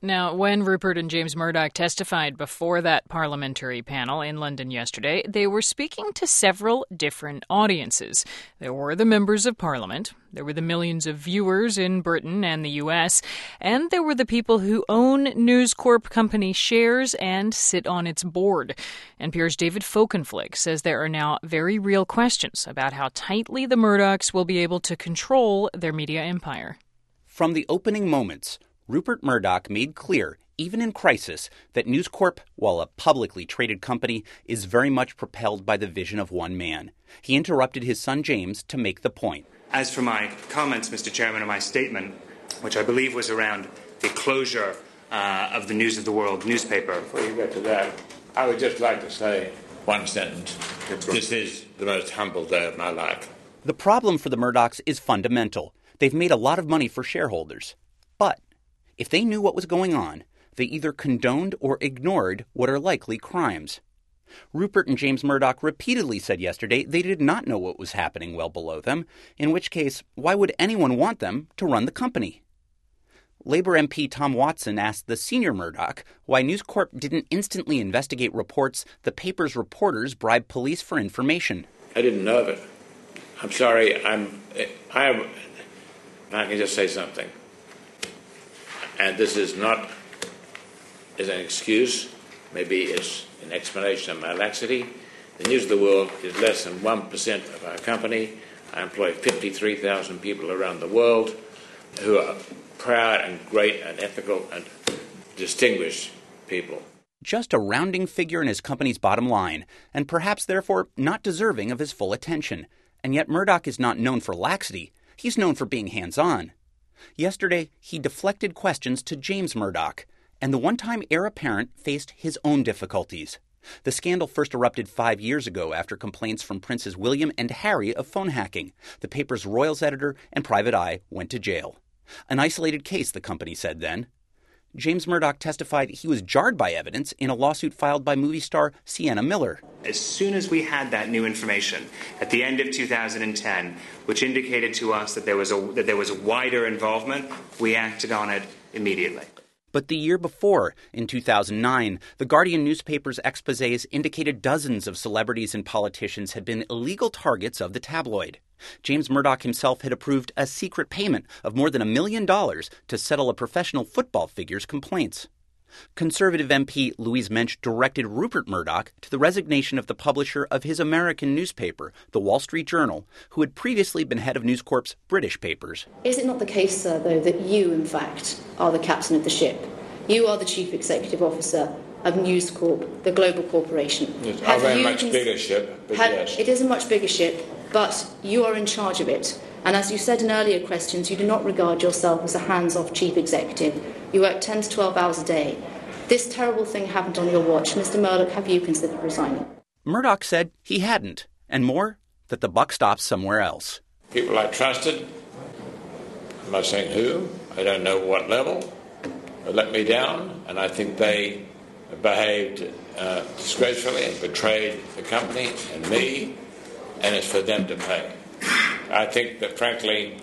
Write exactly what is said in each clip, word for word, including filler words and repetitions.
Now, when Rupert and James Murdoch testified before that parliamentary panel in London yesterday, they were speaking to several different audiences. There were the members of Parliament, there were the millions of viewers in Britain and the U S, and there were the people who own News Corp company shares and sit on its board. N P R's David Folkenflik says there are now very real questions about how tightly the Murdochs will be able to control their media empire. From the opening moments, Rupert Murdoch made clear, even in crisis, that News Corp, while a publicly traded company, is very much propelled by the vision of one man. He interrupted his son James to make the point. As for my comments, Mister Chairman, and my statement, which I believe was around the closure uh, of the News of the World newspaper. Before you get to that, I would just like to say one sentence. This is the most humble day of my life. The problem for the Murdochs is fundamental. They've made a lot of money for shareholders. But if they knew what was going on, they either condoned or ignored what are likely crimes. Rupert and James Murdoch repeatedly said yesterday they did not know what was happening well below them, in which case, why would anyone want them to run the company? Labour M P Tom Watson asked the senior Murdoch why News Corp didn't instantly investigate reports the paper's reporters bribed police for information. I didn't know of it. I'm sorry, I'm... I, I can just say something. And this is not as an excuse, maybe it's an explanation of my laxity. The News of the World is less than one percent of our company. I employ fifty-three thousand people around the world who are proud and great and ethical and distinguished people. Just a rounding figure in his company's bottom line, and perhaps therefore not deserving of his full attention. And yet Murdoch is not known for laxity. He's known for being hands-on. Yesterday, he deflected questions to James Murdoch, and the one-time heir apparent faced his own difficulties. The scandal first erupted five years ago after complaints from Princes William and Harry of phone hacking. The paper's royals editor and private eye went to jail. An isolated case, the company said then. James Murdoch testified he was jarred by evidence in a lawsuit filed by movie star Sienna Miller. As soon as we had that new information at the end of two thousand ten, which indicated to us that there was a that there was a wider involvement, we acted on it immediately. But the year before, in two thousand nine, the Guardian newspaper's exposés indicated dozens of celebrities and politicians had been illegal targets of the tabloid. James Murdoch himself had approved a secret payment of more than a million dollars to settle a professional football figure's complaints. Conservative M P Louise Mensch directed Rupert Murdoch to the resignation of the publisher of his American newspaper, The Wall Street Journal, who had previously been head of News Corp's British papers. Is it not the case, sir, though, that you, in fact, are the captain of the ship? You are the chief executive officer of News Corp, the global corporation. Yes, a very much cons- bigger ship, but have, yes. It is a much bigger ship, but you are in charge of it. And as you said in earlier questions, you do not regard yourself as a hands-off chief executive. You work ten to twelve hours a day. This terrible thing happened on your watch. Mister Murdoch, have you considered resigning? Murdoch said he hadn't, and more, that the buck stops somewhere else. People I trusted, I'm not saying who, I don't know what level, let me down, and I think they behaved uh, disgracefully and betrayed the company and me, and it's for them to pay. I think that, frankly,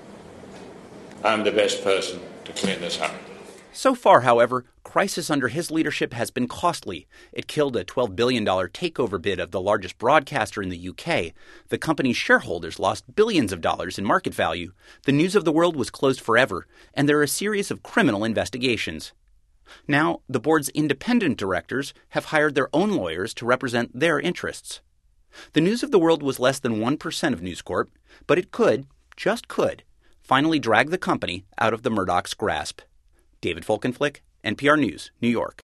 I'm the best person to clean this up. So far, however, crisis under his leadership has been costly. It killed a twelve billion dollars takeover bid of the largest broadcaster in the U K. The company's shareholders lost billions of dollars in market value. The News of the World was closed forever, and there are a series of criminal investigations. Now, the board's independent directors have hired their own lawyers to represent their interests. The News of the World was less than one percent of News Corp, but it could, just could, finally drag the company out of the Murdoch's grasp. David Folkenflik, N P R News, New York.